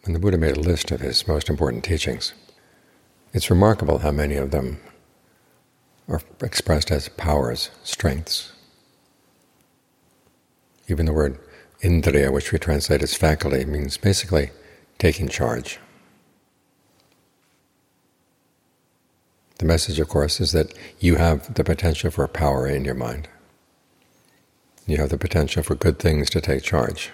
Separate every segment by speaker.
Speaker 1: When the Buddha made a list of his most important teachings, it's remarkable how many of them are expressed as powers, strengths. Even the word indriya, which we translate as faculty, means basically taking charge. The message, of course, is that you have the potential for power in your mind. You have the potential for good things to take charge.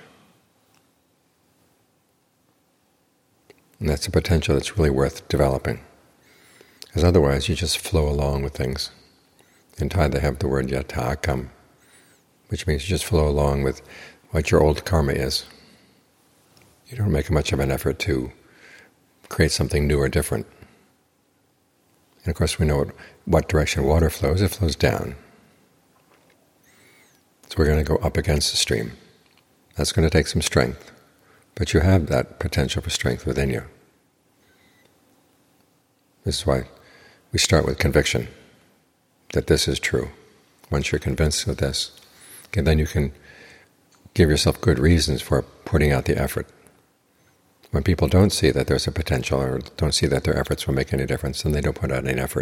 Speaker 1: And that's a potential that's really worth developing. Because otherwise you just flow along with things. In Thai they have the word yatha kam, which means you just flow along with what your old karma is. You don't make much of an effort to create something new or different. And of course we know what direction water flows. It flows down. So we're going to go up against the stream. That's going to take some strength. But you have that potential for strength within you. This is why we start with conviction, that this is true. Once you're convinced of this, okay, then you can give yourself good reasons for putting out the effort. When people don't see that there's a potential or don't see that their efforts will make any difference, then they don't put out any effort.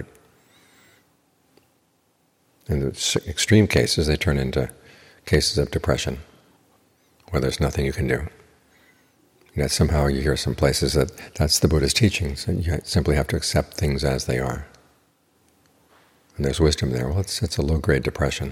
Speaker 1: In the extreme cases, they turn into cases of depression, where there's nothing you can do. And that somehow you hear some places that that's the Buddha's teachings, and you simply have to accept things as they are. And there's wisdom there. Well, it's a low-grade depression.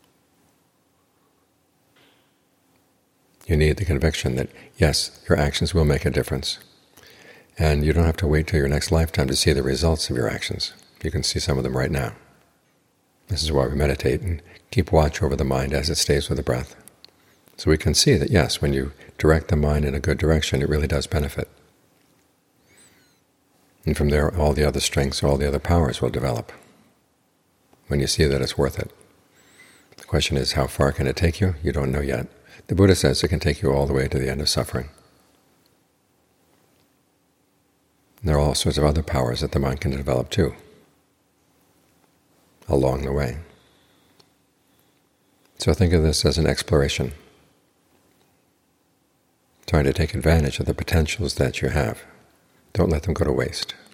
Speaker 1: You need the conviction that, yes, your actions will make a difference. And you don't have to wait till your next lifetime to see the results of your actions. You can see some of them right now. This is why we meditate and keep watch over the mind as it stays with the breath. So we can see that, yes, when you direct the mind in a good direction, it really does benefit. And from there, all the other strengths, all the other powers will develop when you see that it's worth it. The question is, how far can it take you? You don't know yet. The Buddha says it can take you all the way to the end of suffering. And there are all sorts of other powers that the mind can develop too, along the way. So think of this as an exploration, trying to take advantage of the potentials that you have. Don't let them go to waste.